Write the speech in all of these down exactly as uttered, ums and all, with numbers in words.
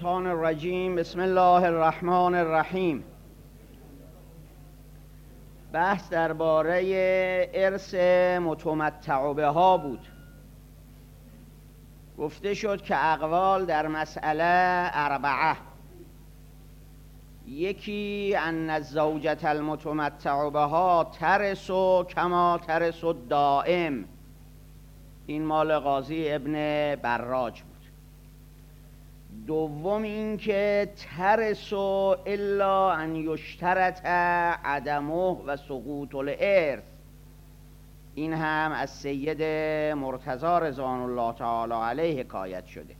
الشیطان الرجیم. بسم الله الرحمن الرحیم. بحث درباره ارث متمتع بها بود. گفته شد که اقوال در مسئله اربعه. یکی ان الزوجة المتمتع بها ترث کما ترث الدائم. این مال قاضی ابن براج بود. دوم این که ترث الا ان یشترط عدمه و سقوط الارث. این هم از سید مرتضی رضوان الله تعالی علیه حکایت شده.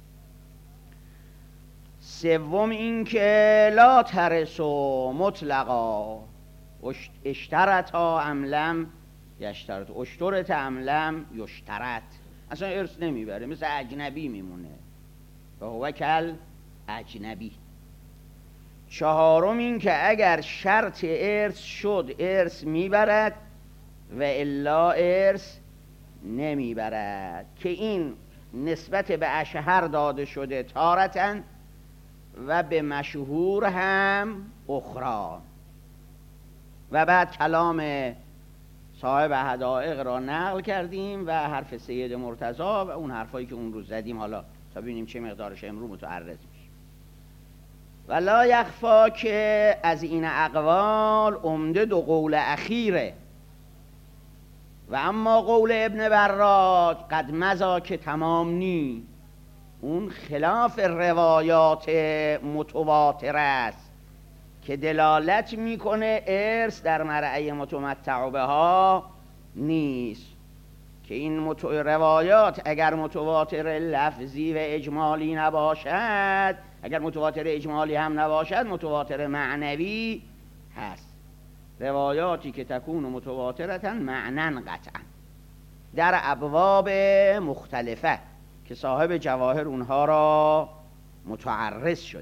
سوم این که لا ترث مطلقا اشترطا ام لم یشترط، اشترط ام لم یشترط، اصلا ارث نمیبره، مثل اجنبی میمونه و هو کل اجنبی. چهارم این که اگر شرط ارث شد ارث میبرد و الا ارث نمیبرد، که این نسبت به اشهر داده شده تارتن و به مشهور هم اخرى. و بعد کلام صاحب حدائق را نقل کردیم و حرف سید مرتضی و اون حرفایی که اون روز زدیم، حالا تا ببینیم چه مقدارش امرو متعرض میشه. و لا یخفا که از این اقوال عمده دو قول اخیره. و اما قول ابن براج قد مضی که تمام نی، اون خلاف روایات متواتر است که دلالت میکنه ارث در مرعی متمتع بها نیست. که این مت... روایات اگر متواتر لفظی و اجمالی نباشد، اگر متواتر اجمالی هم نباشد، متواتر معنوی هست. روایاتی که تکون متواترتن معنن قطعا در ابواب مختلفه که صاحب جواهر اونها را متعرض شده.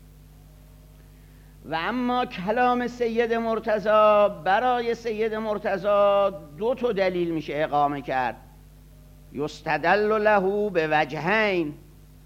و اما کلام سید مرتضی، برای سید مرتضی دو تا دلیل میشه اقامه کرد. یستدل له به وجهین،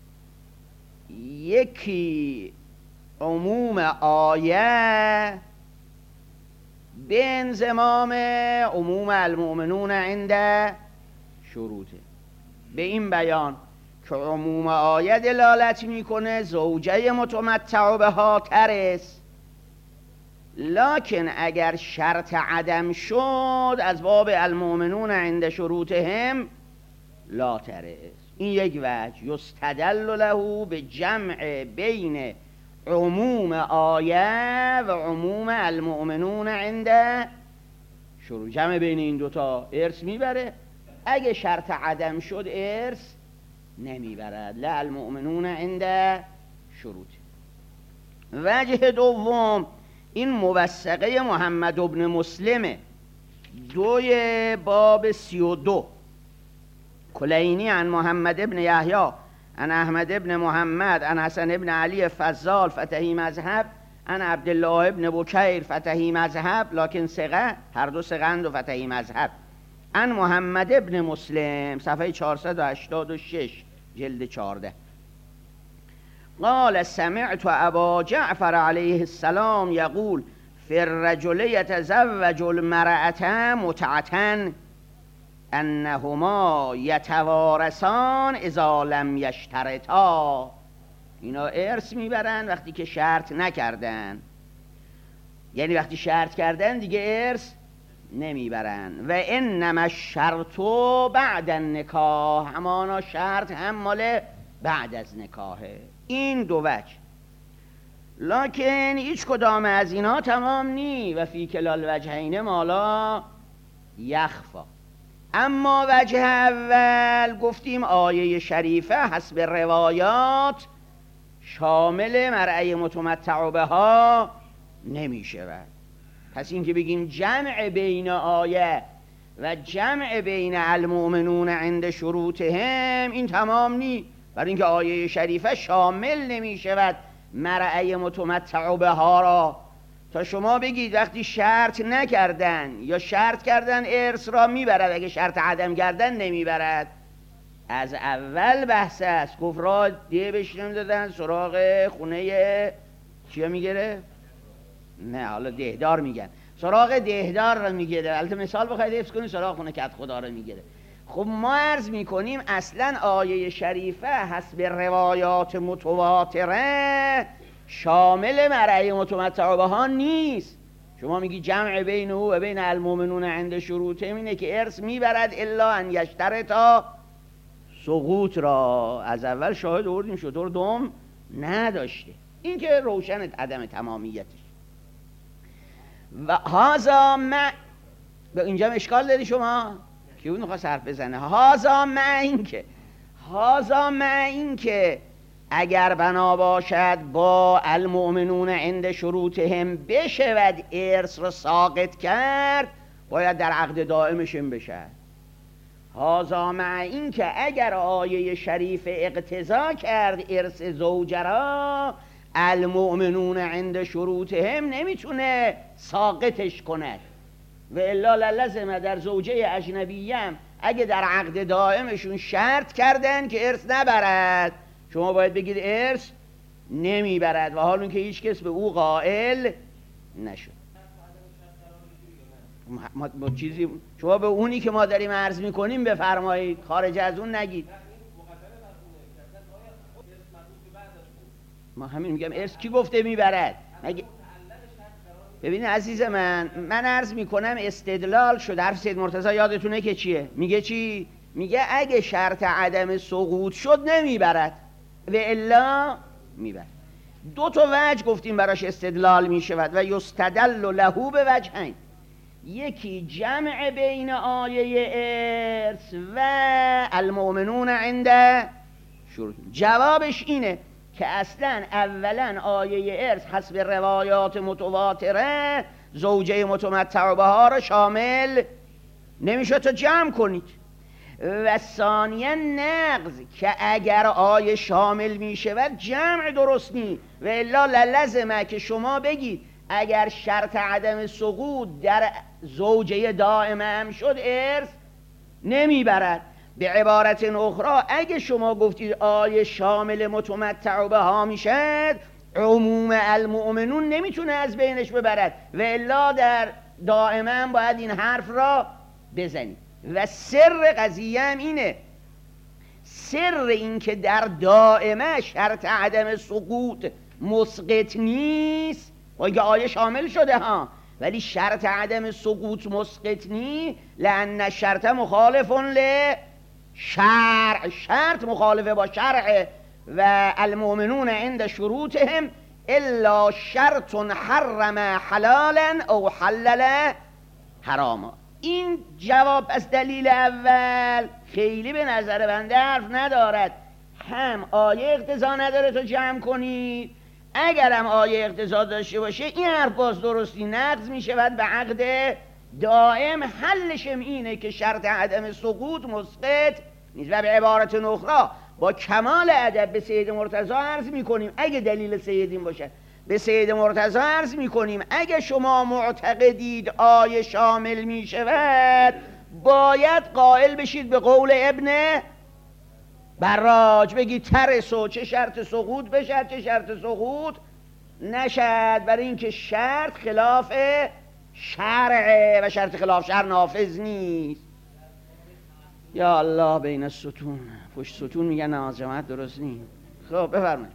یکی عموم آیه به انضمام عموم المؤمنون عند شروطه. به این بیان که عموم آیه دلالت میکنه زوجه متمتع بها ترث، لکن اگر شرط عدم شد از باب المؤمنون عند شروطهم لا ترث. این یک وجه. یستدل له به جمع بین عموم آیه و عموم المؤمنون عند شروط. جمع بین این دوتا ارث میبره، اگه شرط عدم شد ارث نمیبرد. لا المؤمنون عند شروط. وجه دوم این موثقه محمد ابن مسلمه، دوی باب سی و دو. کلینی عن محمد ابن یحیی عن احمد ابن محمد عن حسن ابن علی فضال فتحی مذهب عن عبدالله ابن بکیر فتحی مذهب، لکن ثقه، هر دو ثقه‌اند و فتحی مذهب. عن محمد ابن مسلم صفحه چهارصد و هشتاد و شش جلد چهارده. قال سمعت ابا جعفر علیه السلام یقول فی الرجل یتزوج المرأة متعة انهما یتوارثان اذا لم یشترطا. اینا ارث میبرن وقتی که شرط نکردن، یعنی وقتی شرط کردن دیگه ارث نمیبرن. و انما الشرط بعد النکاح، همانا شرط هم مال بعد از نکاحه. این دو وجه. لکن هیچ کدام از اینا تمام نی. و فی کلال وجهین مالا یخفا. اما وجه اول گفتیم آیه شریفه حسب روایات شامل مرعی متمتع بها نمی شود. پس این که بگیم جمع بین آیه و جمع بین المؤمنون عند شروطهم این تمام نی، برای اینکه آیه شریفه شامل نمی شود مرعی متمتع بها را. تا شما بگید وقتی شرط نکردن یا شرط کردن ارث را میبرد، اگه شرط عدم کردن نمیبرد. از اول بحث است. گفت راه دیه بهش نمیدادن، سراغ خونه چیا میگیره؟ نه حالا دهدار میگن، سراغ دهدار رو میگیره. البته مثال بخواید حفظ کنید سراغ خونه کت خدا رو میگیره. خب ما عرض میکنیم اصلا آیه شریفه حسب روایات متواتره شامل مرعی متمتع بها نیست. شما میگی جمع بین او و بین المؤمنون عند شروطهم اینه که ارث میبرد الا ان یشترطا سقوط را. از اول شاهد آوردیم شطور دوم نداشته، این که روشن عدم تمامیتش. و هازا مع، به اینجا اشکال داری شما؟ کی اون میخواست حرف بزنه؟ هازا مع این که هازا مع این که اگر بنا باشد با المؤمنون عند شروطهم بشود ارث را ساقط کرد، باید در عقد دائمشون بشه. هازا مع این که اگر آیه شریف اقتضا کرد ارث زوجه را، المؤمنون عند شروطهم نمیتونه ساقطش کند. و الا للزم در زوجه اجنبیم اگه در عقد دائمشون شرط کردن که ارث نبرد، شما باید بگید ارث نمیبرد، و حال اون که هیچ کس به او قائل نشد. ما, ما چیزی شما به اونی که ما داریم عرض میکنیم بفرمایید، خارج از اون نگید. ما همین میگم ارث کی گفته میبرد؟ مگه ببینید عزیز من، من عرض میکنم استدلال شد. حرف سید مرتضی یادتونه که چیه؟ میگه چی؟ میگه اگه شرط عدم سقوط شد نمیبرد و الا میبرد. دو تا وجه گفتیم براش استدلال میشود و یستدل له به وجهین. یکی جمع بین آیه ارث و المؤمنون عند شروط. جوابش اینه که اصلا اولا آیه ارث حسب روایات متواتره زوجه متمتع بها را شامل نمیشه تا جمع کنید. و ثانیا نقض که اگر آیه شامل میشود جمع درست نی، و الا للزمه که شما بگید اگر شرط عدم سقوط در زوجه دائمه هم شد ارث نمیبرد. به عبارت اخرى اگه شما گفتید آیه شامل متمتع بها میشد، عموم المؤمنون نمیتونه از بینش ببرد، و الا در دائمه هم باید این حرف را بزنید. و سر قضیه هم اینه، سر این که در دائمه شرط عدم سقوط مسقط نیست، و آیه شامل شده ها ولی شرط عدم سقوط مسقط نی، لأن شرط مخالف ل شرع، شرط مخالفه با شرع. و المؤمنون عند شروطهم الا شرط حرم حلالا او حلل حراما. این جواب از دلیل اول خیلی به نظر بنده حرف ندارد. هم آیه اقتضا نداره تو جمع کنید، اگر هم آیه اقتضا داشته باشه این حرف باز درستی نقض می شود به عقد دائم. حلشم اینه که شرط عدم سقوط مسقط نیست. و به عبارت اخرى با کمال ادب به سید مرتضی عرض می کنیم، اگه دلیل سیدین باشه به سید مرتضی عرض می کنیم اگه شما معتقدید آیه شامل می شود، باید قائل بشید به قول ابن براج، بگید ترسو چه شرط سقوط بشد چه شرط سقوط نشد، برای اینکه شرط خلاف شرعه و شرط خلاف شرع نافذ نیست. یا الله بین الستون، پشت ستون میگن نماز جماعت درست نیست. خب بفرمایید.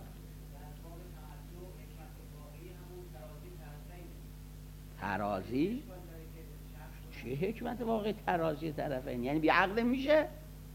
ترازی؟ چه حکمت واقعی ترازی طرفین؟ یعنی بی عقل میشه؟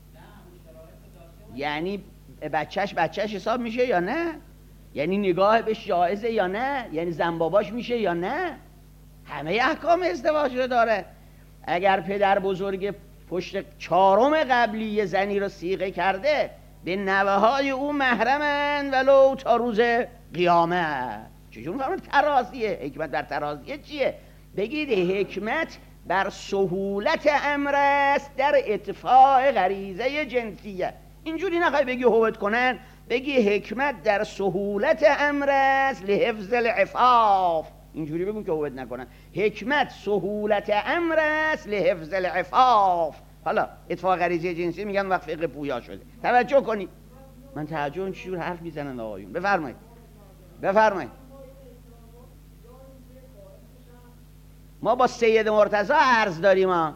یعنی بچهش بچهش حساب میشه یا نه؟ یعنی نگاه بهش جایزه یا نه؟ یعنی زن باباش میشه یا نه؟ همه احکام ازدواج رو داره. اگر پدر بزرگ پشت چهارم قبلی یه زنی رو صیغه کرده، به نوه های او محرمن ولو تا روز قیامت. چجور میفهمید ترازیه؟ حکمت بر ترازیه چیه؟ بگید حکمت بر سهولت امر است در اتفاع غریزه جنسیه. اینجوری نخوای بگی هوت کنن، بگی حکمت در سهولت امر است لحفظ العفاف. اینجوری بگو که هوت نکنن. حکمت سهولت امر است لحفظ العفاف. حالا اتفاق غریزی جنسی میگن وقت فقه پویا شده. توجه کنید. من تعجب چجور حرف میزنن آقایون. بفرمایید بفرمایید. ما با سید مرتضی عرض داریم، ما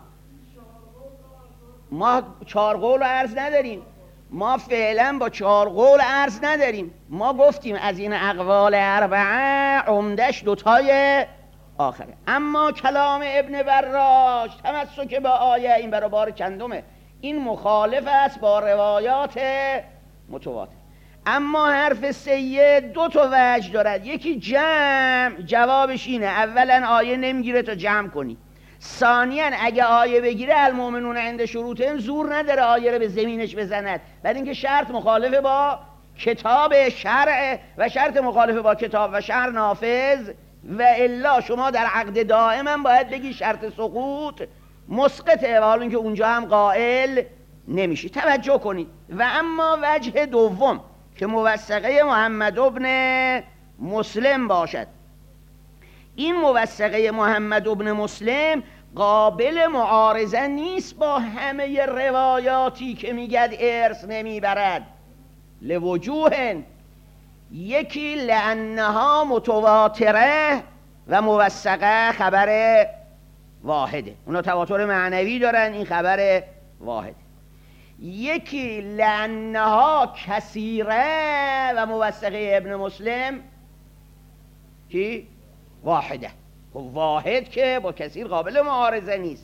ما چهار قول عرض نداریم، ما فعلا با چهار قول عرض نداریم. ما گفتیم از این اقوال اربعه عمدش دوتای آخره. اما کلام ابن براش تمسک با آیه این برای بار چندمه، این مخالف است با روایات متواتر. اما حرف سید دو تا وجه دارد. یکی جمع، جوابش اینه اولا آیه نمیگیره تا جمع کنی، ثانیاً اگه آیه بگیره المؤمنون عند شروطهم زور نداره آیه رو به زمینش بزند، بعد اینکه شرط مخالف با کتاب شرع و شرط مخالف با کتاب و شرع نافذ و الا شما در عقد دائم هم باید بگی شرط سقوط مسقطه و حالا اینکه اونجا هم قائل نمیشی. توجه کنید. و اما وجه دوم که موثقه محمد ابن مسلم باشد، این موثقه محمد ابن مسلم قابل معارضه نیست با همه روایاتی که میگد ارث نمیبرد. لوجوه، یکی لانها متواتره و موثقه خبر واحده، اونا تواتر معنوی دارن، این خبر واحده. یکی لانها کثیره و موثقه ابن مسلم کی؟ واحده. واحد که با کثیر قابل معارضه نیست.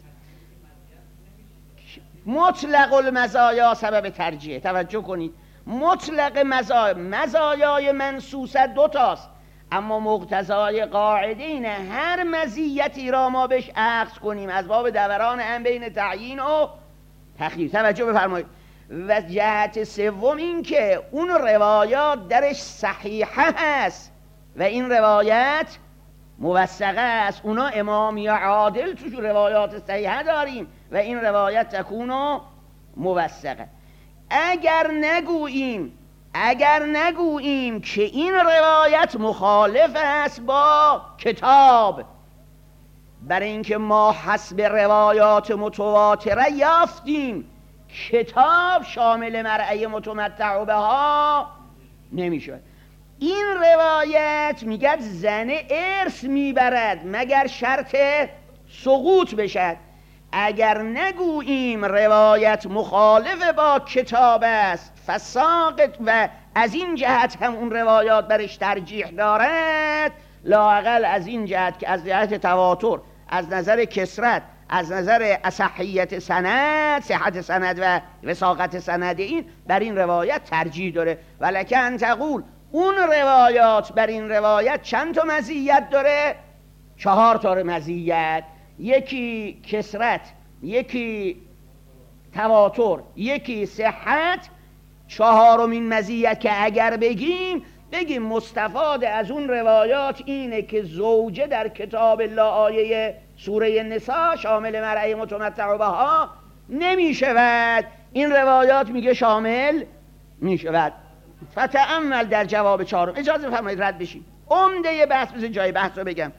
مطلق المزایا سبب ترجیح. توجه کنید. مطلق مزایا، مزایای منصوصه دو تاست، اما مقتضای قاعده اینه هر مزیتی را ما بهش اخذ کنیم از باب دوران هم بین تعیین و تخییر. توجه بفرمایید. و جهت سوم این که اون روایات درش صحیحه هست و این روایت موثقه است. اونا امام یا عادل توش روایات صحیحه داریم و این روایت تکونو موثقه. اگر نگوییم اگر نگوییم که این روایت مخالف است با کتاب، برای اینکه ما حسب روایات متواتره یافتیم کتاب شامل مرعی متمتع بها نمیشه. این روایت میگد زن ارث میبرد مگر شرط سقوط بشد. اگر نگوییم روایت مخالف با کتاب است فساقط و از این جهت هم اون روایات برش ترجیح دارد، لااقل از این جهت که از جهت تواتر، از نظر کثرت، از نظر اصحیت سند، صحت سند و وثاقت سند، این بر این روایت ترجیح داره. ولکن تقول اون روایات بر این روایت چند تا مزیت داره؟ چهار تا مزیت. یکی کثرت، یکی تواتر، یکی صحت. چهارمین مزیت که اگر بگیم بگیم مستفاد از اون روایات اینه که زوجه در کتاب الله آیه سوره نساء شامل مرعی متمتع بها نمی شود. این روایات میگه شامل می شود. فتأمل در جواب چهارم. اجازه بفرمایید رد بشیم. عمده بحث، بذار جای بحث رو بگم.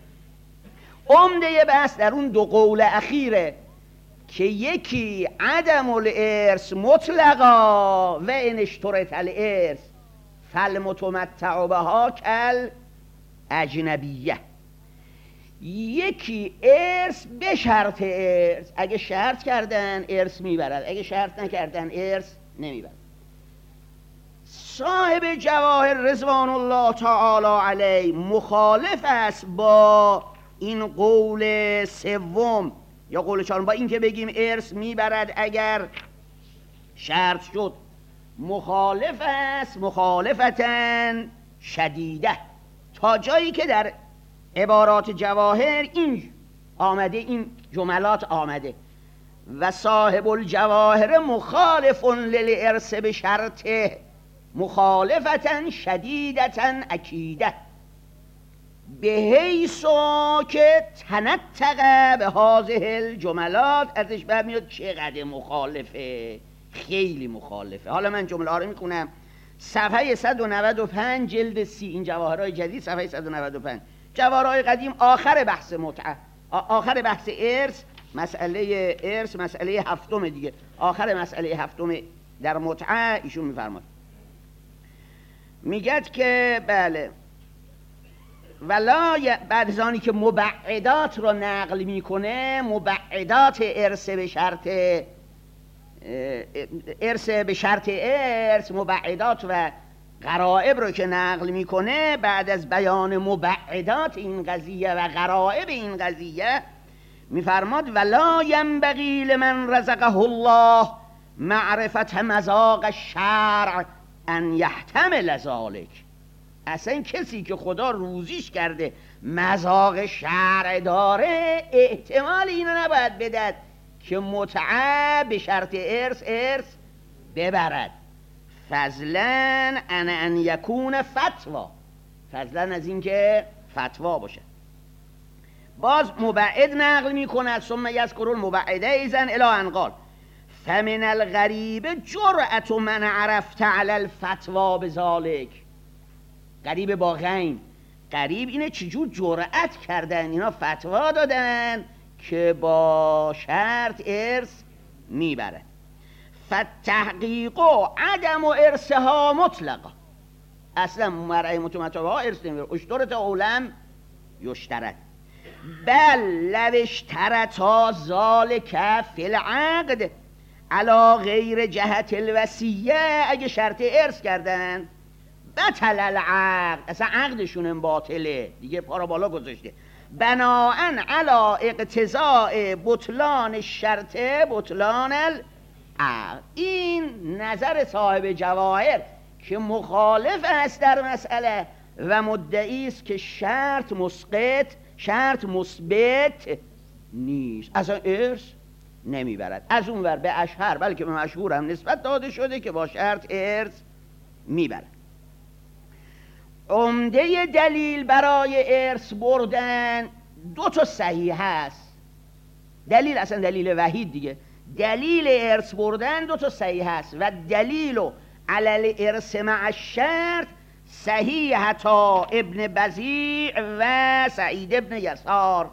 عمده بحث در اون دو قول اخیره که یکی عدم الارث مطلقا و ان اشترط الارث فالمتمتع بها کل اجنبیه. یکی ارث به شرط ارث، اگه شرط کردن ارث میبرد، اگه شرط نکردن ارث نمیبرد. صاحب جواهر رضوان الله تعالی علیه مخالف است با این قول سوم یا قول چهارم، با این که بگیم ارث میبرد اگر شرط شد. مخالف است مخالفتن شدیده، تا جایی که در عبارات جواهر این آمده، این جملات آمده. و صاحب الجواهر مخالف للارث به شرطه مخالفتن شدیدتن اکیده به حیثو که تنطقه به هذه الجملات. ازش برمیاد چقدر مخالفه، خیلی مخالفه. حالا من جمله ها رو میکنم. صفحه صد و نود و پنج جلد سی، این جواهرهای جدید صفحه صد و نود و پنج. جواهرهای قدیم آخر بحث متعه، آخر بحث ارث مسئله ارث مسئله هفتم دیگه، آخر مسئله هفتم در متعه ایشون میفرماد، میگد که بله ولا بعد از آنی که مبعدات رو نقل میکنه، مبعدات ارث به شرط ارث به شرط ارث، مبعدات و غرائب رو که نقل میکنه، بعد از بیان مبعدات این قضیه و غرائب این قضیه میفرماد ولا ینبغی لمن رزقه الله معرفت مذاق الشرع ان یحتمل ذلک. اصلا کسی که خدا روزیش کرده مذاق شرع داره، احتمال اینو نباید بدد که متعه به شرط ارث ارث ببرد، فضلا ان ان یکون فتوا، فضلا از این که فتوا باشه. باز مبعد نقل میکنه، ثم یذکر المبعده ایضا الی ان قال فمن الغریب جرأت من عرفت علی الفتوا بذالک. غریب با غین، غریب اینه چجور جرأت کردن اینا فتوا دادن که با شرط ارث میبره. فتحقیق عدم ارثها مطلقا، اصلا مرعی متمتابه ها ارث نمیبره. اشترط اولم یشترط بل لو اشترطا ذالک فی العقد علا غیر جهت الوصیه، اگه شرط ارث کردن بطل العقد، اصلا عقدشون باطله دیگه، پا را بالا گذاشته. بناءن علا اقتضاء بطلان شرط بطلان العقد. این نظر صاحب جواهر که مخالف است در مسئله و مدعی است که شرط مسقط، شرط مثبت نیست، اصلا ارث نمیبرد. از اون ور به اشهر بلکه به مشهور هم نسبت داده شده که با شرط ارث میبرد. عمده دلیل برای ارث بردن دو تا صحیح هست. دلیل اصلا دلیل وحید دیگه، دلیل ارث بردن دو تا صحیح هست و دلیل علی الارث مع الشرط صحیحة ابن بزیع و سعید ابن یسار.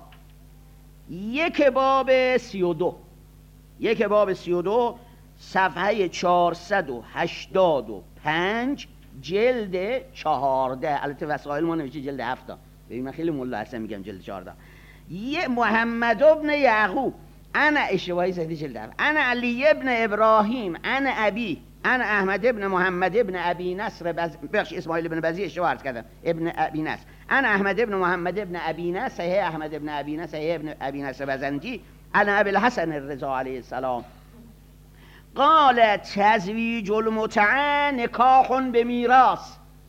یک باب سی و دو یک باب سی و دو صفحه چهارصد و هشتاد و پنج جلد چهارده. البته وسائل ما نوشته جلد هفته، ببین من خیلی ملا هستم میگم جلد چهارده. یه محمد ابن یعقوب انا اشتباهی زدی جلد هفته. انا علی ابن ابراهیم انا ابی انا احمد ابن محمد ابن ابی نصر بز... بخش اسماعیل ابن بزی اشتباه عرض کردم، ابن ابی نصر. انا احمد ابن محمد ابن ابی نصر صحیح احمد ابن ابی نصر صحیح ابن ابی نصر بزنجی. انا ابی الحسن الرضا علیه السلام قال تزویج المتعه نکاح به میراث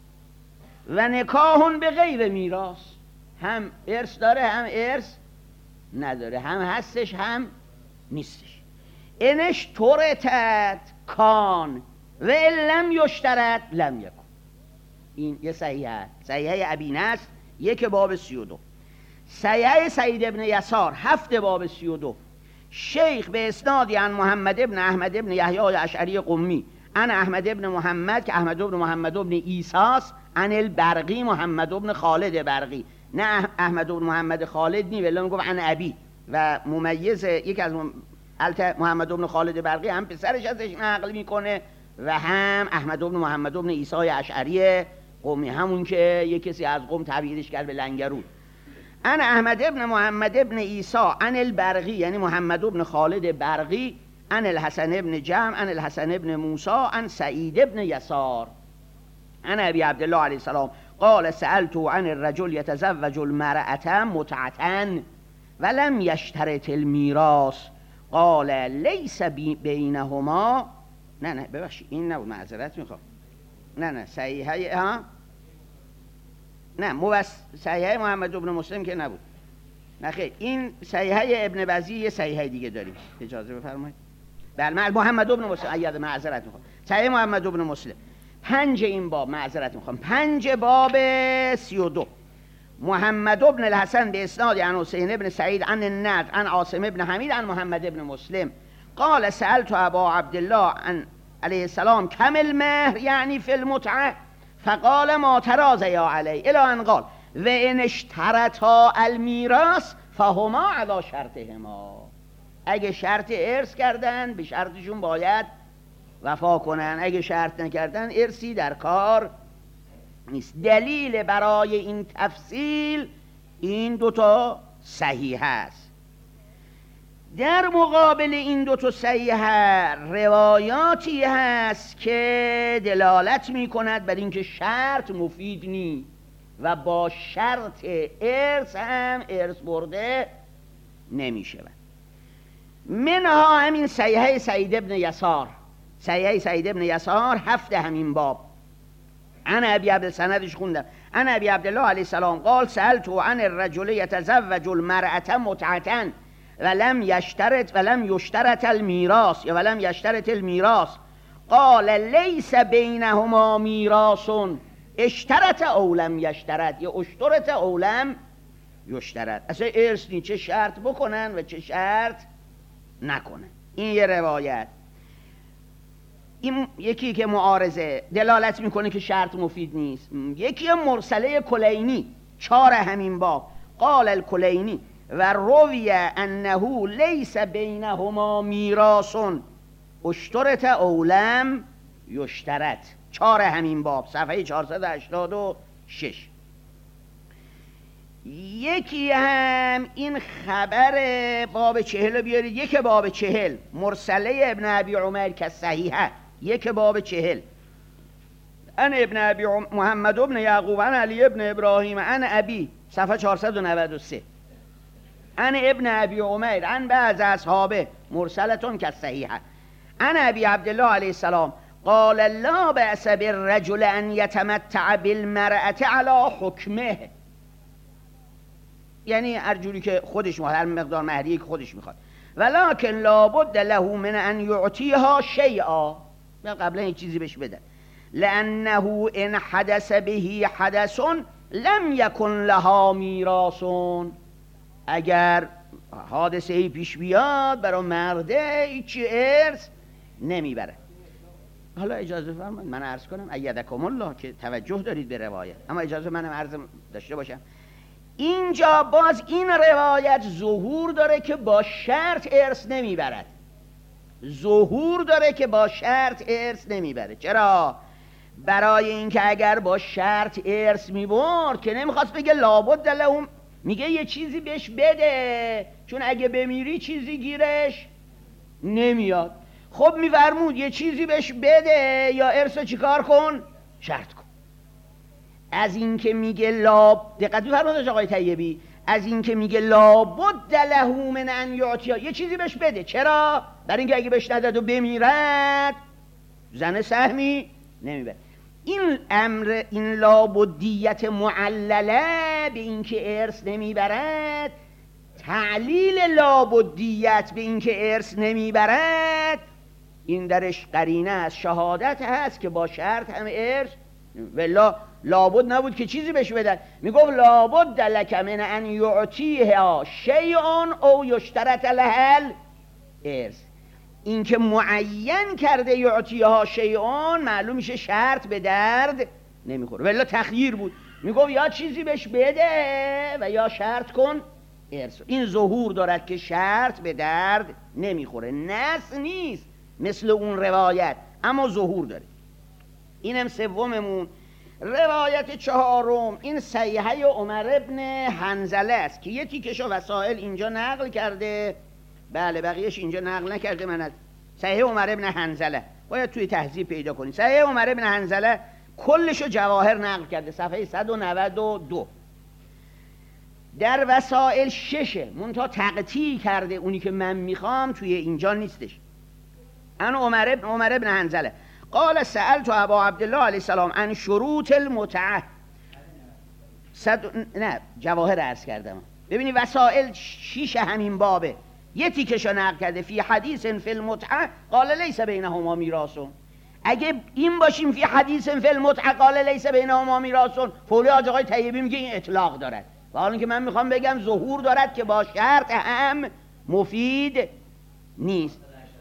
و نکاح به غیر میراث. هم ارث داره هم ارث نداره، هم هستش هم نیستش. انش ترتت کان و لم یشترط لم یکن. این یه صحیحه، صحیحه ابی نصر یک باب سی و دو، صحیحه سعید ابن یسار هفت باب سی و دو. شیخ به اسنادی عن محمد ابن احمد ابن یحیی اشعری قمی عن احمد ابن محمد که احمد ابن محمد ابن عیساس عن البرقی محمد ابن خالد برقی، نه احمد ابن محمد خالد نی ولی میگفت عن ابی و ممیز یک از محمد ابن خالد برقی هم پسرش ازش نقل میکنه و هم احمد ابن محمد ابن عیسی اشعری قمی، همون که یک کسی از قم تبعیدش کرد به لنگرود. انا احمد ابن محمد ابن عیسی عن البرقی یعنی محمد ابن خالد برقی عن الحسن ابن جمع عن الحسن ابن موسی عن سعید ابن یسار عن ابی عبدالله علیه السلام قال سألت عن الرجل يتزوج المرأة متعة ولم يشترط الميراث قال ليس بينهما. نه نه ببخشید این نبود، معذرت میخوام. نه نه صحیحه ها نه موس صحیحه محمد ابن مسلم که نبود، نه خیر این صحیحه ابن بزی یه صحیحه دیگه داریم، اجازه بفرمایید. بله محمد ابن مسلم ایاد معذرت میخوام، صحیح محمد ابن مسلم پنج این باب، معذرت میخوام پنج باب سی و دو. محمد ابن الحسن به اسناد عن حسین ابن سعید عن النضر عن عاصم ابن حمید عن محمد ابن مسلم قال سألت ابا عبدالله عن علیه السلام کم المهر یعنی فی المتعه فقال ما تراضیا علیه الی ان قال و ان اشترطا المیراث فهما علی شرطهما. اگه شرط ارث کردن به شرطشون باید وفا کنن، اگه شرط نکردن ارثی در کار نیست. دلیل برای این تفصیل این دوتا صحیح است. در مقابل این دوتا صحیح روایاتی هست که دلالت می کند بر اینکه شرط مفید نیست و با شرط ارث هم ارث برده نمی شود. منها همین صحیحه سعید ابن یسار، صحیحه سعید ابن یسار هفت همین باب. انا ابی عبد سندش خوندم. انا ابی عبدالله علیه السلام قال سألت عن الرجل یتزوج المرأة متعة ولم یشترط ولم یشترط المیراث یا ولم یشترط المیراث قال لیس بینهما میراث اشترط او لم یشترط یا اشترط او لم یشترط. اصلا ارث نیست، چه شرط بکنن و چه شرط نکنن. این یه روایت. این یکی که معارضه دلالت میکنه که شرط مفید نیست. یکی مرسله کلینی چهار همین باب. قال الکلینی و روی انه لیس بینهما میراث اشترط او لم یشترط، چهار همین باب صفحه چهارصد و هشتاد و شش. یکی هم این خبر باب چهل رو بیارید، یک باب چهل مرسله ابن ابی عمر که صحیحه، یک باب چهل ان ابن ابی محمد ابن یعقوب ان علی ابن ابراهیم ان ابی صفحه چهارصد و نود و سه ان ابن ابی عمر ان بعض اصحابه مرسلتون که صحیحه ان ابی عبدالله علیه السلام قال لا بأس بالرجل ان یتمتع بالمرأة على حکمه، یعنی هر جوری که خودش میخواد، هر مقدار مهریه که خودش میخواد. ولکن لابد له من ان یعطیها شیئا، قبلا یک چیزی بهش بده. لانه ان حدث به حدث لم یکن لها میراث، اگر حادثه ای پیش بیاد برای مرده هیچی ارث نمیبره. حالا اجازه فرمایید من عرض کنم ایدکم الله که توجه دارید به روایت، اما اجازه منم عرض داشته باشم. اینجا باز این روایت ظهور داره که با شرط ارث نمیبرد، ظهور داره که با شرط ارث نمیبره. چرا؟ برای اینکه اگر با شرط ارث میبرد که نمیخواست بگه لابد لهم، میگه یه چیزی بهش بده چون اگه بمیری چیزی گیرش نمیاد. خب میفرمود یه چیزی بهش بده یا ارث چیکار کن؟ شرط کن. از این که میگه لاب، دقت بفرمایید آقای طیبی، از این که میگه لابد له من ان یعطیها، یه چیزی بهش بده. چرا؟ برای اینکه اگه بهش نداد و بمیرد زن سهمی نمیبره. این امر، این لابدیت معلله به اینکه ارث نمیبرد، تعلیل لابدیت به اینکه ارث نمیبرد، این درش قرینه از شهادت هست که با شرط هم ارث، ولا لابد نبود که چیزی بهش بدن. میگفت لابد لک من ان یعطیها شیء او یشترط لها الارث. این که معین کرده یعطیها شیء معلوم میشه شرط به درد نمیخوره، ولا تخییر بود، میگفت یا چیزی بهش بده و یا شرط کن ارث. این ظهور دارد که شرط به درد نمیخوره، نص نیست مثل اون روایت اما ظهور داره. اینم سوممون. روایت چهارم این صحیحه عمر ابن حنظله است که یه تیکشو وسائل اینجا نقل کرده، بله بقیهش اینجا نقل نکرده. من از صحیحه عمر ابن حنظله باید توی تهذیب پیدا کنید. صحیحه عمر ابن حنظله کلشو جواهر نقل کرده، صفحه صد و نود و دو. در وسائل ششه، منتها تقطیع کرده اونی که من میخوام توی اینجا نیستش. انا عمر ابن عمر ابن حنظله قال سألت ابا عبدالله علیه السلام عن شروط المتعه. صد... نه جواهر عرض کردم. ببینی وسائل شیش همین بابه، یه تیکشو نقل کرده فی حدیث فی المتعه قال لیس بینهما میراث. اگه این باشیم فی حدیث فی المتعه قال لیس بینهما میراث، فولی حاج آقای طیبی میگه این اطلاق دارد، و حالا که من میخوام بگم ظهور دارد که با شرط هم مفید نیست.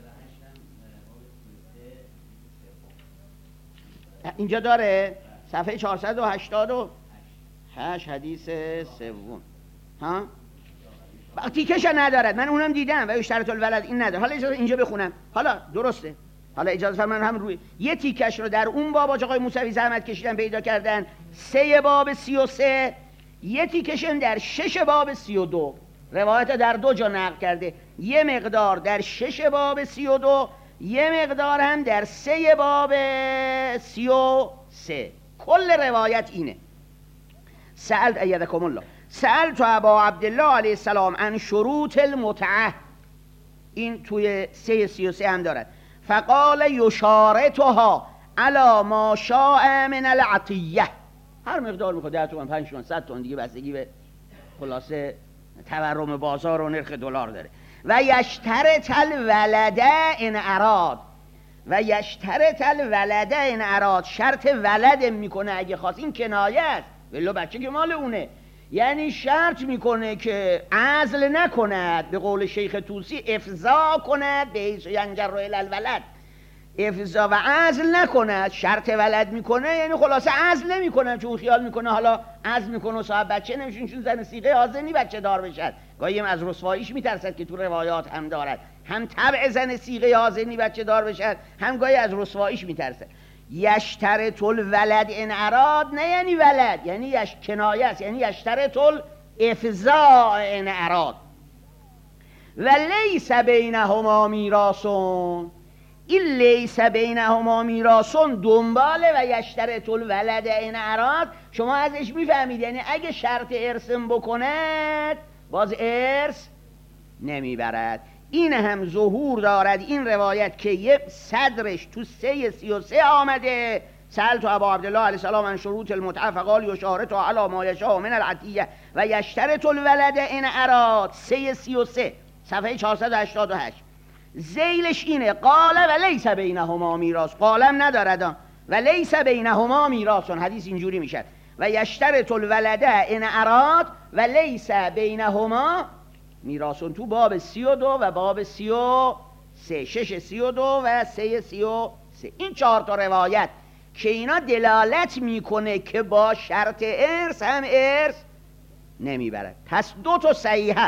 اینجا داره صفحه چهارصد و هشتاد و هشت حدیث سوم. ها تیکش ندارد، من اونم دیدم و اشترط الولد این نداره. حالا اجازه اینجا بخونم، حالا درسته، حالا اجازه فرمان هم روی یه تیکش رو در اون باب آقای موسوی زحمت کشیدن پیدا کردن، سه باب سی و سه، یه تیکشن در شش باب سی و دو، روایت در دو جا نقل کرده، یه مقدار در شش باب سی و دو، یه مقدار هم در سه باب سی و سه. کل روایت اینه. سألت ایدکم الله سألت ابا عبدالله علیه السلام عن شروط المتعه، این توی سه سی و سه هم دارد. فقال یشارتها علی ما شاء من العطیه، هر مقدار میخواد، ده تومن، پنج تومن، صد تومن، دیگه بستگی به خلاصه تورم بازار و نرخ دلار داره. و یشترط الولده ان اراد، و یشترط الولده ان اراد، شرط ولد میکنه اگه خواست، این کنایه است، ولو بچه که مال اونه، یعنی شرط میکنه که عزل نکند، به قول شیخ توسی افضا کند به حیث ینجر الی الولد، افضا و عزل نکند، شرط ولد میکنه یعنی خلاصه عزل نمیکنه، چون خیال میکنه حالا عزل میکنه و صاحب بچه نمیشون، چون زن صیغه حاضر بچه دار بشد، گاهی هم از رسواییش میترسد که تو روایات هم دارد، هم طبع زن صیغه حاضر بچه دار بشد، هم گاهی از رسواییش میترسد. یشترط الولد ان اراد، نه یعنی ولد، یعنی یش کنایه است، یعنی یشترط الافضاء ان اراد. و لیس بینهما میراثون، این لیس بینهما میراثون دنباله و یشترط الولد ان اراد، شما ازش میفهمید یعنی اگه شرط ارثم بکند باز ارث نمیبرد. این هم ظهور دارد این روایت که یه صدرش تو سه سی و سه آمده. سألت ابا عبدالله علیه السلام عن شروط المتعه فقال یشارطها علی ما یشاء من العطیه و یشترط الولد ان اراد، سه سی و سه صفحه چهارصد و هشتاد و هشت. ذیلش اینه قال و لیس بینهما میراث، قالم ندارد و لیس بینهما میراث، حدیث اینجوری میشه و یشترط الولد ان اراد و لیس بینهما میراثون، تو باب سی و دو و باب سی و سه، شش سی و دو و سه سی و سه. این چهار تا روایت که اینا دلالت میکنه که با شرط ارث هم ارث نمیبرد. پس دو تا صحیحه،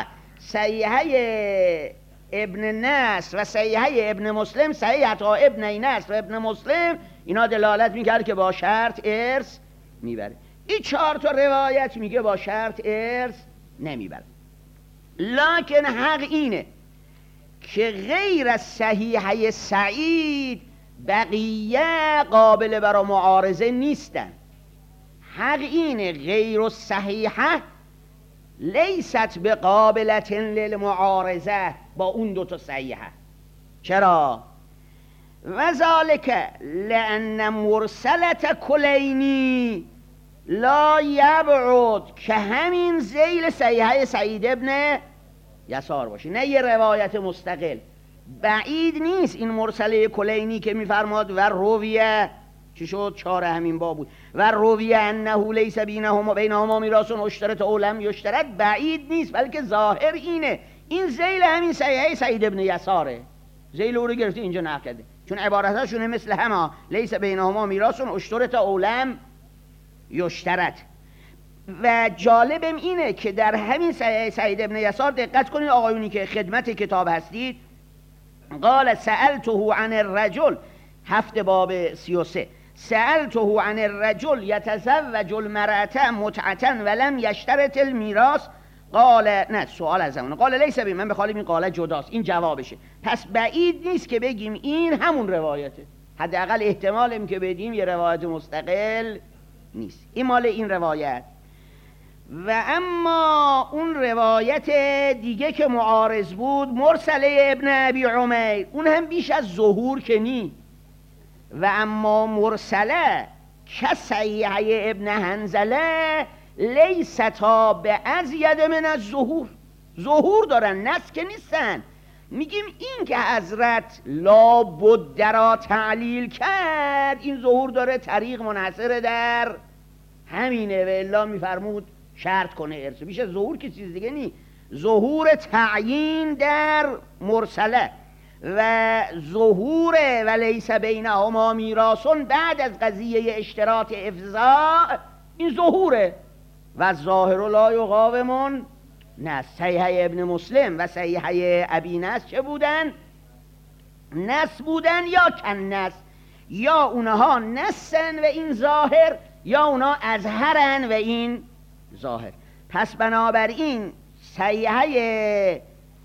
صحیحه ابن نصر و صحیحه ابن مسلم، صحیحه تا ابن نصر و ابن مسلم، اینا دلالت میکرد که با شرط ارث میبره. این چهار تا روایت میگه با شرط ارث نمیبره. لکن حق اینه که غیر از صحیحه سعید بقیه قابل برای معارضه نیستن. حق اینه غیر الصحیحه لیست بقابلة للمعارضه با اون دوتا صحیحه. چرا؟ و ذالک لأن مرسلت کلینی لا یبعد، که همین ذیل صحیحه سعید ابن یسار باشه، نه یه روایت مستقل. بعید نیست این مرسله کلینی که میفرماد و رویه چی شد؟ چهار همین باب بود، و رویه انه لیس بینهما بینهما میراث اشترط او لم یشترط، بعید نیست، بلکه ظاهر اینه این ذیل همین صحیحه سعید ابن یساره، ذیل او رو گرفته اینجا نقل کرده، چون عبارتاشونه مثل همه لیس بینهما میراث اشترط او لم یشترط. و جالبم اینه که در همین سعید ابن یسار دقت کنید آقایونی که خدمت کتاب هستید، قال سألته عن الرجل، هفت باب سی و سه، سألته عن الرجل یتزوج المرأة متعة ولم یشترط المیراث، قال نه سوال از زمانه، قال لیس بی، من بخوالیم این قال جداست، این جوابشه. پس بعید نیست که بگیم این همون روایته، حداقل احتمالیم که بدیم یه روایت مستقل نیست، این مال این روایت. و اما اون روایت دیگه که معارض بود مرسله ابن ابی عمیر، اون هم بیش از ظهور که نی. و اما مرسله که صحیحه ابن حنظله لیستا به ازید من از ظهور، ظهور دارن، نس که نیستن. میگیم این که حضرت لا بد را تعلیل کرد، این ظهور داره، طریق منحصره در همینه، و الا میفرمود شرط کنه ارث، بیش از ظهور که چیز دیگه نی. ظهور تعیین در مرسله و ظهور و لیس بینهما میراثون بعد از قضیه اشتراط افضاء، این ظهوره. و ظاهر لا یقاومون نه، صحیحه ابن مسلم و صحیحه ابی نصر چه بودن؟ نص بودن یا کنس، یا اونها نسن و این ظاهر، یا اونا ازهرن و این ظاهر. پس بنابراین صحیحه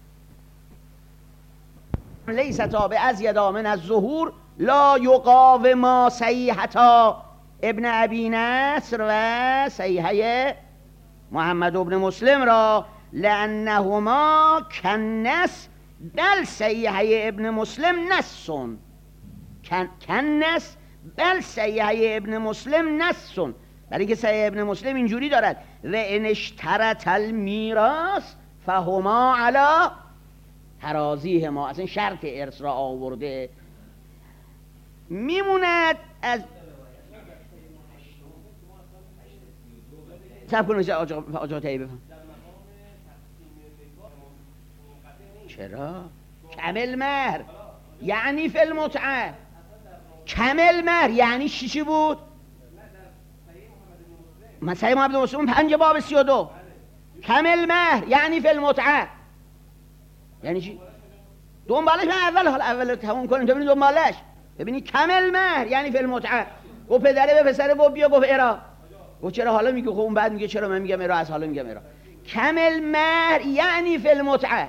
لیستا به از یدامن از ظهور لا یقاو ما صحیحتا ابن ابی نصر و صحیحه محمد ابن مسلم را، لانهما کنس بل صحیحه ابن مسلم نسون کنس بل صحیحه ابن مسلم نسون، برای که صحیح ابن مسلم اینجوری دارد و ان اشترط المیراث فهما علی ترازیه ما، اصلا شرط ارث را آورده. میموند از سب کنید آجا, آجا تایی بفهم چرا؟ کمل مهر یعنی فی المتعه، کمل مهر یعنی چی چی بود؟ من صحیح محمد مسلم پنج باب سی و دو کمل مهر یعنی فی المتعه یعنی چی؟ دنبالش من اول حال اول تموم کنیم تا ببینید دنبالش. ببینید کمل مهر یعنی فی المتعه. گو پدره به پسره گو بیا، گفت ارا. گو چرا حالا میگه؟ خب اون بعد میگه چرا من میگم ارا، از حالا میگم ارا. کمل مهر یعنی فی المتعه.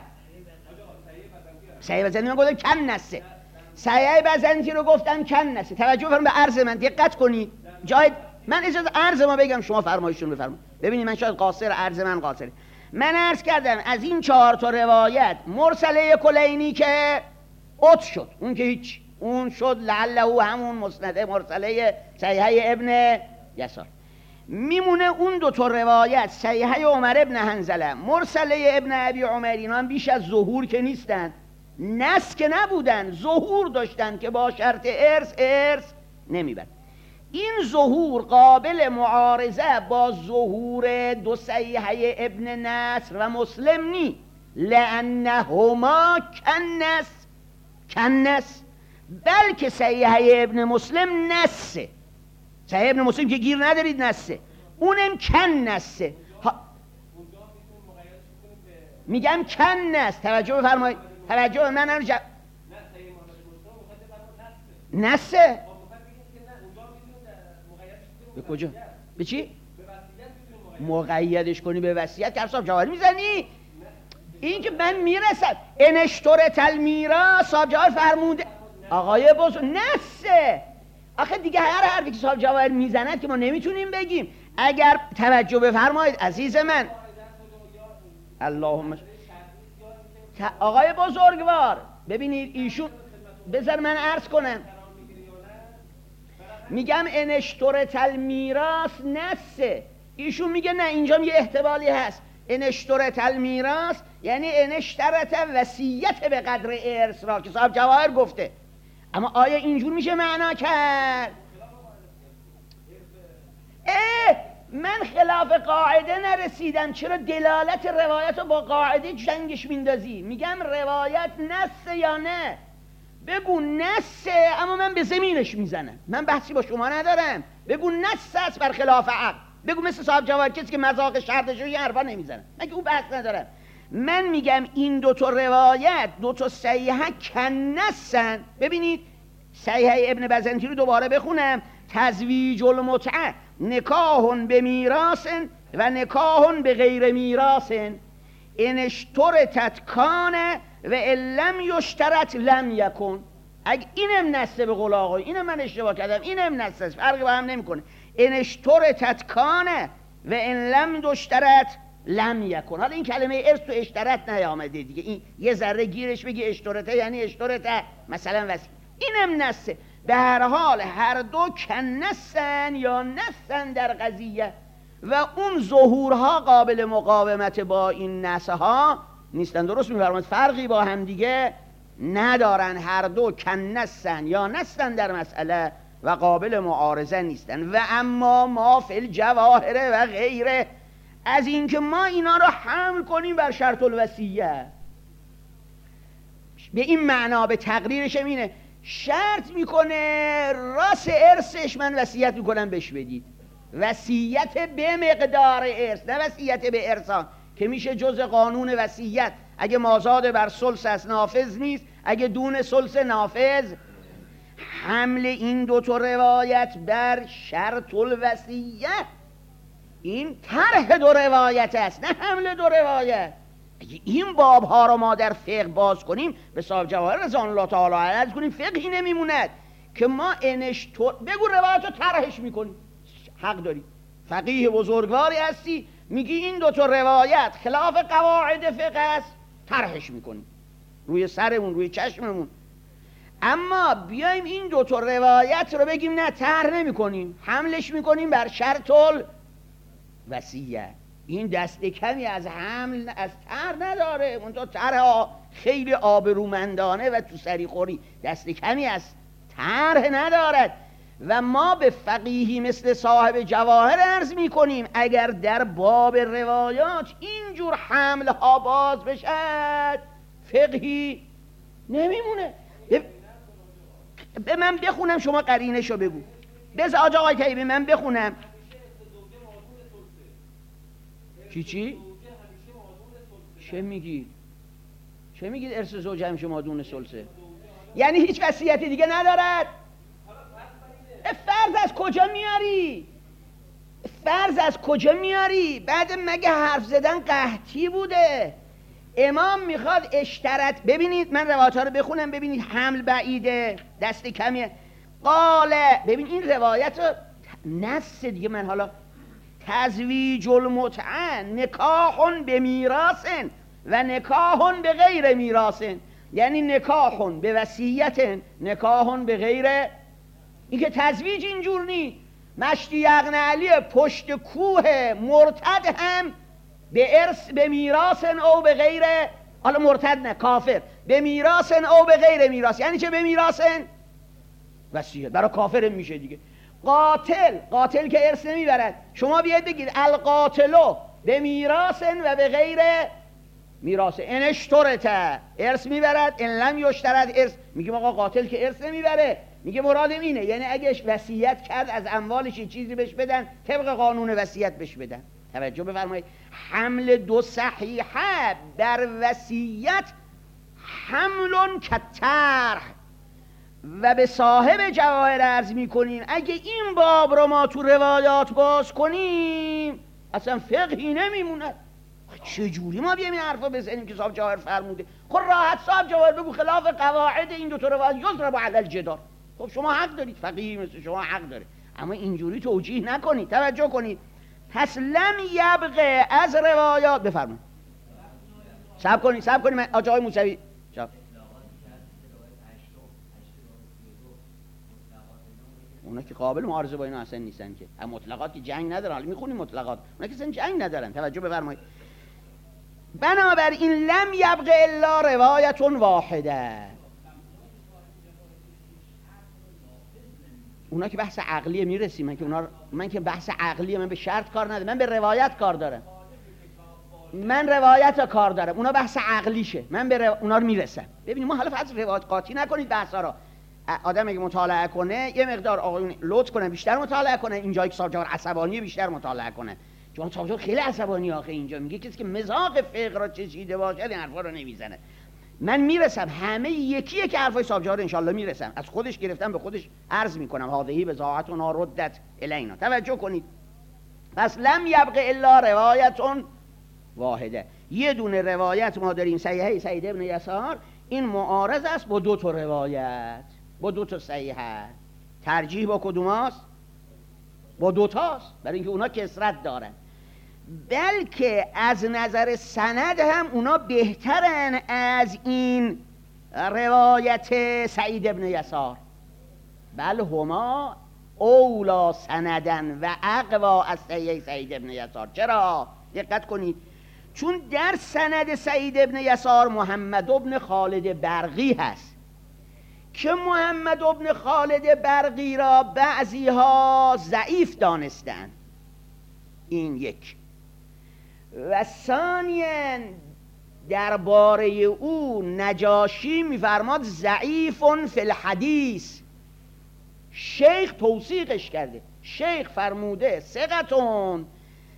صحیح بزنی من گفتم کن نسه، صحیح بزنی رو گفتم کن نسه. توجه فرمایید به عرض من، دقت کنید. جای من اجازه عرض ما بگم، شما فرمایشتون بفرمایید. ببینید من شاید قاصر، عرض من قاصره. من عرض کردم از این چهار تا روایت مرسله کلینی که ات شد، اون که هیچ، اون شد لعله همون مسند مرسله صحیحه ابن یسار. میمونه اون دو تا روایت صحیحه عمر ابن حنظله مرسله ابن ابی عمر، اینا هم بیش از ظهور که نیستن، نس که نبودن، ظهور داشتن که با شرط ارث ارث نمیبرد. این ظهور قابل معارضه با ظهور دو صحیحه ابن نصر و مسلم نی، لانهما کنس کنس بلکه صحیحه ابن مسلم نسه، صحیح ابن مسلم که گیر ندارید نسه، اونم کن نسه. میگم کن نس، توجه بفرمایید، توجه من هم جا... نسه به کجا؟ به چی؟ مقیدش کنی به وصیت که حساب جواهر میزنی؟ این که من میرسم انشترط المیراث صاحب جواهر فرموده آقای بزرگ نسه. آخه دیگه هر حرفی که صاحب جواهر میزند که ما نمیتونیم بگیم. اگر توجه بفرمایید عزیز من، اللهم آقای بزرگوار ببینید ایشون، بذار من عرض کنم، میگم انشترط المیراث نسه، ایشون میگه نه اینجا یه احتمالی هست انشترط المیراث یعنی انشترط وصیت به قدر ارث را که صاحب جواهر گفته. اما آیا اینجور میشه معنا کرد؟ اه من خلاف قاعده نرسیدم، چرا دلالت روایت رو با قاعده جنگش میندازی؟ میگم روایت نسه یا نه؟ بگو نسه، اما من به زمینش میزنم، من بحثی با شما ندارم. بگو نسه است بر خلاف عقل، بگو مثل صاحب جواهر کسی که مذاق شرطش رو یه حرفا نمیزنه، من که اون بحث ندارم. من میگم این دوتا روایت دوتا صحیحه کنسن. ببینید صحیحه ابن بزنتی رو دوباره بخونم، تزویج المتعه نکاح به میراث و نکاح به غیر میراث ان اشترطت کان و لم یشترط لم یکن. اگه اینم نسته به قول آقای، اینم من اشتباه کردم، اینم نسته است، فرقی با هم نمیکنه. ان اشترطت کان و ان لم یشترط لم یکن. حالا این کلمه ارث تو اشترط نیامده دیگه، این یه ذره گیرش بگی اشترطه یعنی اشترطه مثلا وسی، اینم نسته. به هر حال هر دو کنسن یا نسن در قضیه و اون ظهورها قابل مقاومت با این نسه ها نیستن. درست می‌فرمایید، فرقی با هم دیگه ندارن، هر دو کنسن یا نسن در مسئله و قابل معارضه نیستن. و اما ما فی الجواهر و غیره، از اینکه ما اینا رو حمل کنیم بر شرط الوصیه، به این معنا به تقریرش اینه شرط میکنه راس ارثش من وصیت میکنم بهش بدید، وصیت به مقدار ارث نه وصیت به ارثان. که میشه جز قانون وصیت. اگه مازاد بر ثلث است نافذ نیست، اگه دون ثلث نافذ. حمل این دو تا روایت بر شرط الوصیت، این طرح دو روایت است، نه حمل دو روایت. اگه این باب ها رو ما در فقه باز کنیم، به صاحب جواهر رضوان الله تعالی علیه کنیم، فقهی نمیموند که ما انشتور بگو روایت رو طرحش میکنیم. حق داری، فقیه بزرگواری هستی، میگی این دو تا روایت خلاف قواعد فقه است، طرحش میکنیم روی سرمون، روی چشممون. اما بیایم این دو تا روایت رو بگیم نه طرح نمیکنیم، حملش میکنیم بر شرط الوصیت، این دست کمی از حمل از طرح نداره. اون طرح خیلی آبرومندانه و تو سری خوری دست کمی از طرح ندارد. و ما به فقیهی مثل صاحب جواهر عرض میکنیم اگر در باب روایات اینجور حمل ها باز بشد، فقهی نمیمونه. به من بخونم، شما قرینشو بگو. بذار آجا آقای طیبی من بخونم. چی چی؟ چه میگید؟ چه میگید ارث زوجه همیشه مادون ثلثه؟ یعنی هیچ وصیتی دیگه ندارد؟ فرض از کجا میاری؟ فرض از کجا میاری؟ بعد مگه حرف زدن قحطی بوده؟ امام میخواد اشترط. ببینید من روایت ها رو بخونم ببینید، حمل بعیده، دست کمیه. قاله، ببین این روایت نص دیگه. من حالا تزویج المتعه نکاح به میراث و نکاح به غیر میراث، یعنی نکاح به وصیت، نکاح به غیر. این که تزویج اینجور نی. مشتی یغنعلی پشت کوه مرتد هم به ارث به میراث او به غیر، حالا مرتد نه کافر، به میراث او به غیر میراث، یعنی چه به میراث؟ وصیت. برای کافر میشه دیگه. قاتل، قاتل که ارث نمیبرد، شما بیاید بگید القاتلو به میراث و به غیر میراث، ان اشترط ارث میبرد، ان لم یشترط ارث. میگیم آقا قاتل که ارث نمیبره، میگه مرادم اینه یعنی اگه وصیت کرد از اموالش چیزی بهش بدن، طبق قانون وصیت بهش بدن. توجه بفرمایید، حمل دو صحیحه در وصیت حمل کالطرح. و به صاحب جواهر عرض میکنیم اگه این باب رو ما تو روایات باز کنیم اصلا فقهی نمیموند. چجوری ما بیایم این حرفا بزنیم که صاحب جواهر فرموده؟ خب راحت صاحب جواهر بگو خلاف قواعد این دو تا روایت یضرب علی الجدار. خب شما حق دارید، فقیه مثل شما حق داره، اما اینجوری توجیه نکنید. توجه کنید. پس لم یبقه از روایات، بفرمایید. صبر کنید صبر کنید من آقای موسوی جواب. اونا که قابل معارضه با اینا اصلا نیستن که. هم مطلقات که جنگ ندارن، حالا میخونیم مطلقات، اونا که اصلا جنگ ندارن. توجه بفرمایید. بنابراین لم یبقه الا روایت واحده. اونا که بحث عقلیه میرسیم، من که اونا من که بحث عقلیه، من به شرط کار ندارم، من به روایت کار دارم. من روایت رو کار دارم، اونا بحث عقلیشه، من به رو... اونا رو میرسم. ببینید ما حالا فقط روایت قاطی نکنید بحثا رو. آدم اگه مطالعه کنه یه مقدار آقایون لطف کنن بیشتر مطالعه کنه، اینجایی که صاحب جواهر عصبانی بیشتر مطالعه کنه، چون صاحب جواهر خیلی عصبانی آخه اینجا میگه کسی که مذاق فقه را چشیده باشه این حرفا رو نمیزنه. من میرسم، همه یکیه که حرفای صاحب جواهر ان شاء الله میرسم، از خودش گرفتم به خودش عرض میکنم. هذهی بضاعتنا ردت الینا. توجه کنید. پس لم یبقه الا روایت واحده. یه دونه روایت ما داریم، صحیحه سعید ابن یسار، این معارض است با دو تا روایت، با دو تا صحیحه. ترجیح با کدوماست؟ با دوتاست، برای اینکه اونا کثرت دارن. بلکه از نظر سند هم اونا بهترن از این روایت سعید ابن یسار. بل هما اولا سندن و اقوا از صحیح سعید ابن یسار. چرا؟ دقت کنید، چون در سند سعید ابن یسار محمد ابن خالد برقی هست که محمد ابن خالد برقی را بعضی ها ضعیف دانستن. این یک. و ثانیاً درباره او نجاشی میفرماد ضعیف فی الحدیث. شیخ توثیقش کرده، شیخ فرموده ثقتون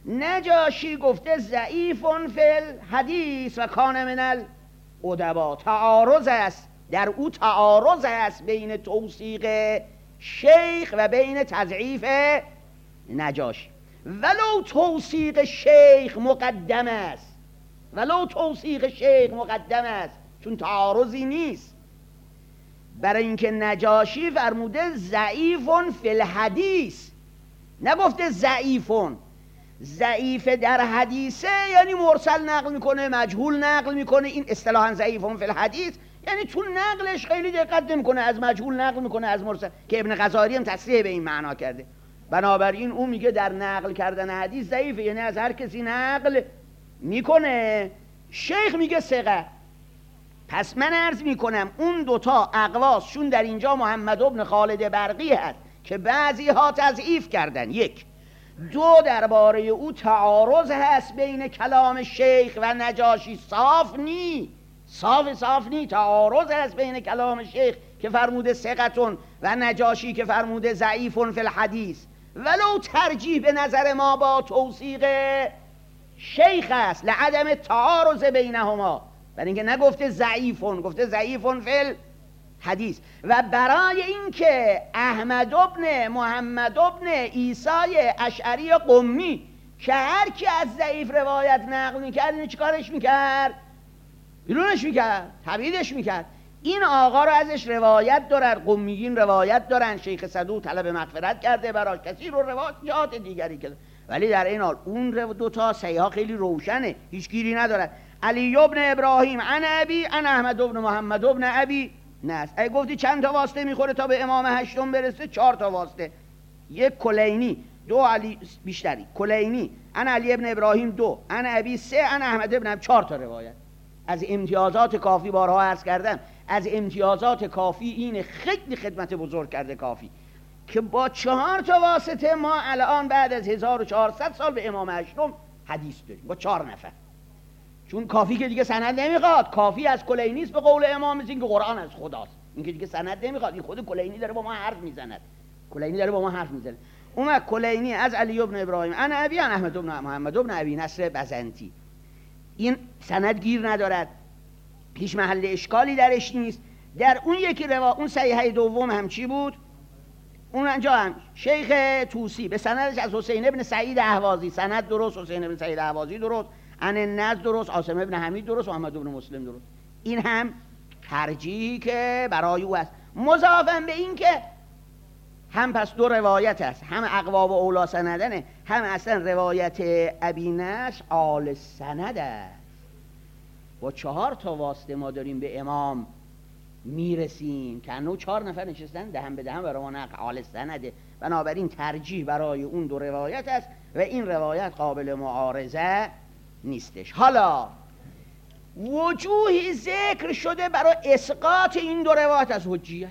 نجاشی گفته ضعیفون فل حدیث و کان من الادبا، تعارض است در او، تعارض است بین توثیق شیخ و بین تضعیف نجاشی. ولو توثیق شیخ مقدم است، ولو توثیق شیخ مقدم است، چون تعارضی نیست. برای اینکه نجاشی فرموده ضعیفون فی الحدیث، نگفته ضعیفون. ضعیف در حدیثه یعنی مرسل نقل میکنه، مجهول نقل میکنه. این اصطلاحا ضعیفون فی الحدیث یعنی تو نقلش خیلی دقت نمیکنه، از مجهول نقل میکنه، از مرسل، که ابن غزالی هم تصریح به این معنا کرده. بنابراین اون میگه در نقل کردن حدیث ضعیفه، یعنی از هر کسی نقل میکنه. شیخ میگه ثقه. پس من عرض میکنم اون دوتا اقواس، چون در اینجا محمد ابن خالد برقی هست که بعضی ها تضعیف کردن، یک. دو، درباره او تعارض هست بین کلام شیخ و نجاشی، صاف نی، صاف صاف نی، تعارض هست بین کلام شیخ که فرموده ثقتون و نجاشی که فرموده ضعیفون فی الحدیث. ولو ترجیح به نظر ما با توثیق شیخ است لعدم تعارض بینهما، برای اینکه نگفته ضعیفون، گفته ضعیفون فی الحدیث. و برای اینکه احمد ابن محمد ابن عیسی اشعری قمی که هر کی از ضعیف روایت نقل میکرد اینو چیکارش میکرد؟ بیرونش میکرد، تبعیدش میکرد. این آقا رو ازش روایت دارد، قمیین روایت دارن، شیخ صدوق طلب مغفرت کرده براش، کسی رو روایات دیگری کرده، ولی در این حال اون دو تا صحیحا خیلی روشنه، هیچ گیری ندارد. علی ابن ابراهیم عن ابی عن احمد ابن محمد ابن ابی نصر. اگه گفتی چند تا واسطه میخوره تا به امام هشتم برسه؟ چهار تا واسطه. یک کلینی، دو علی، بیشتری کلینی، عن علی ابن ابراهیم دو، عن ابی سه، عن احمد ابن ابی چهار تا روایت. از امتیازات کافی، بارها عرض کردم، از امتیازات کافی این خیلی خدمت بزرگ کرده کافی که با چهار تا واسطه ما الان بعد از هزار و چهارصد سال به امام هشتم حدیث داریم با چهار نفر. چون کافی که دیگه سند نمیخواد، کافی از کلینی است به قول امام، مثل اینکه قرآن از خداست، این که دیگه سند نمیخواد، این خود کلینی داره با ما حرف میزند، کلینی داره با ما حرف میزنه. اومد کلینی از علی ابن ابراهیم عن ابی عن احمد ابن محمد ابن ابی نصر بزنتی، این سند گیر ندارد، هیچ محل اشکالی درش نیست. در اون یکی روا اون صحیحه دوم هم چی بود؟ اون انجا هم شیخ طوسی به سندش از حسین ابن سعید اهوازی، سند درست، حسین ابن سعید اهوازی درست، عن النضر درست، عاصم ابن حمید درست، محمد ابن مسلم درست. این هم ترجیحی که برای او است، مضافاً به این که هم پس دو روایت است، هم اقوا و اولا سندنه، هم اصلا روایت ابی نصر آل سند است. با چهار تا واسطه ما داریم به امام میرسیم که انو چهار نفر نشستن دهن به دهن برای ما نقل آل سنده. بنابراین ترجیح برای اون دو روایت است و این روایت قابل معارضه نیستش. حالا وجوهی ذکر شده برای اسقاط این دو روایت از حجیت.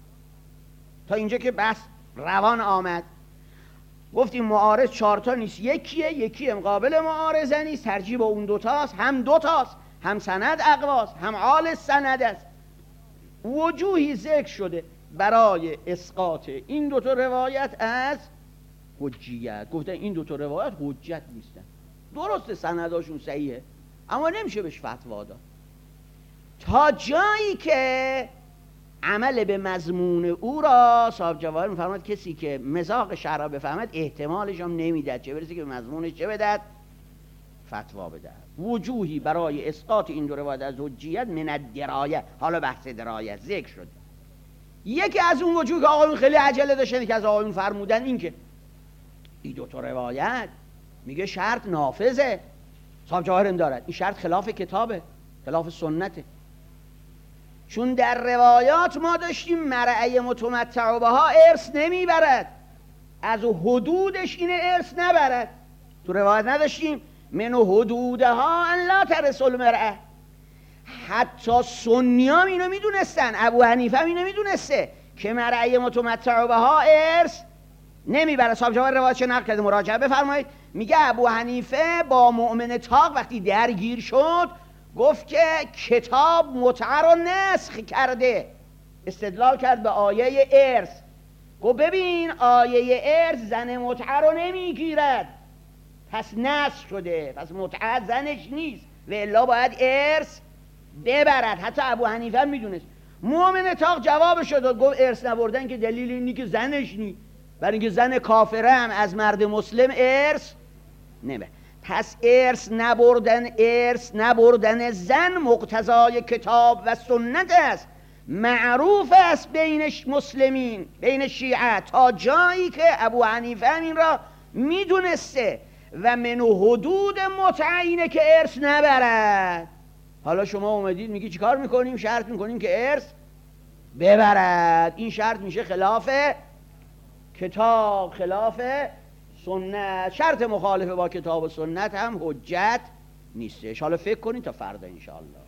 تا اینجا که بس روان آمد، گفتیم معارض چهار تا نیست، یکیه، یکی هم قابل معارضه نیست، ترجیح با اون دوتاست، هم دوتاست، هم سند اقواست، هم آل سند است. وجوهی ذکر شده برای اسقاط این دوتا روایت از حجیت. گفتن این دوتا روایت حجت نیستن، درسته سنداشون صحیحه اما نمیشه بهش فتوا داد، تا جایی که عمل به مضمون او را صاحب جواهر میفرماد کسی که مذاق شرع بفهمد احتمالش هم نمیداد، چه برسه که به مضمونش چه بدهد، فتوا بدهد. وجوهی برای اسقاط این دو روایت از حجیت من الدرایه، حالا بحث درایه ذکر شد. یکی از اون وجوه که آقایون خیلی عجله داشتن که از آقایون فرمودن این که این دو تا روایت میگه شرط نافذه، صاحب جواهر دارد این شرط خلاف کتابه، خلاف سنته. چون در روایات ما داشتیم مرعی متمتع بها ارث نمیبرد، از حدودش اینه ارث نبرد. تو روایت نداشتیم من حدودها ان لا ترث المرأة. حتی سنی هم اینو میدونستن، ابو حنیفه هم اینو میدونسته که مرعی متمتع بها ارث نمیبره. صاحب جواهر روایتش نقل کرده، مراجعه بفرمایید. میگه ابو حنیفه با مؤمن طاق وقتی درگیر شد گفت که کتاب متعه رو نسخ کرده، استدلال کرد به آیه ارث. گفت ببین آیه ارث زن متعه رو نمیگیرد، پس نصف شده، پس متعه زنش نیست و الا باید ارث ببرد. حتی ابو حنیفه میدونست. مومن تاق جوابش داد، گفت ارث نبردن که دلیل اینی که زنش نی، برای اینکه زن کافره هم از مرد مسلم ارث نمیبره. پس ارث نبردن ارث نبردن زن مقتضای کتاب و سنت است، معروف است بین مسلمین، بین شیعه، تا جایی که ابو حنیفه این را میدونسته و من حدود متعینه که ارث نبرد. حالا شما اومدید میگی چیکار میکنیم؟ شرط میکنیم که ارث ببرد. این شرط میشه خلاف کتاب، خلاف سنت. شرط مخالفه با کتاب و سنت هم حجت نیستش. حالا فکر کنید تا فردا انشاءالله.